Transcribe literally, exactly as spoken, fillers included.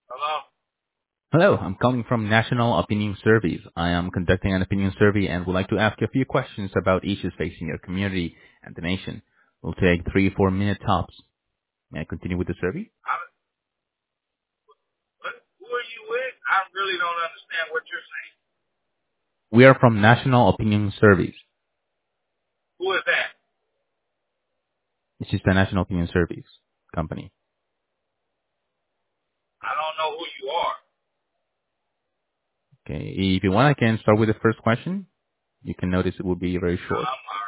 Hello? Hello, I'm calling from National Opinion Surveys. I am conducting an opinion survey and would like to ask you a few questions about issues facing your community and the nation. We'll take three, four minute tops. May I continue with the survey? I, what, who are you with? I really don't understand what you're saying. We are from National Opinion Surveys. Who is that? This is the National Opinion Surveys company. I don't know who you are. Okay, if you want, I can start with the first question. You can notice it will be very I'm, short.